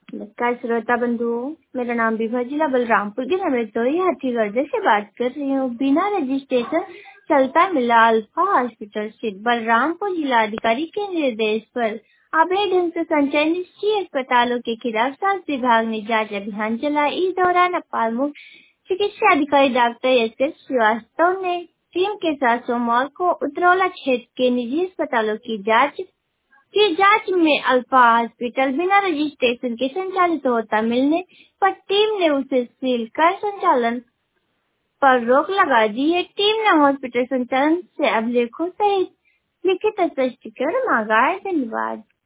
नमस्कार श्रोता बंधुओं, मेरा नाम विभा, जिला बलरामपुर के नवेतोई हाथीगढ़ से बात कर रही हूँ। बिना रजिस्ट्रेशन चलता मिला अल्फा हॉस्पिटल स्थित बलरामपुर जिलाधिकारी के निर्देश पर अवैध ढंग से संचालित निजी अस्पतालों के खिलाफ स्वास्थ्य विभाग ने जांच अभियान चलाया। इस दौरान अपार मुख्य चिकित्सा अधिकारी डॉक्टर एस श्रीवास्तव ने टीम के साथ सोमवार को उतरौला क्षेत्र के निजी अस्पतालों की जांच में अल्फा हॉस्पिटल बिना रजिस्ट्रेशन के संचालित होता मिलने पर टीम ने उसे सील कर संचालन पर रोक लगा दी है। टीम ने हॉस्पिटल संचालन से अभिलेखों सहित लिखित स्पष्टीकरण मांगा है। धन्यवाद।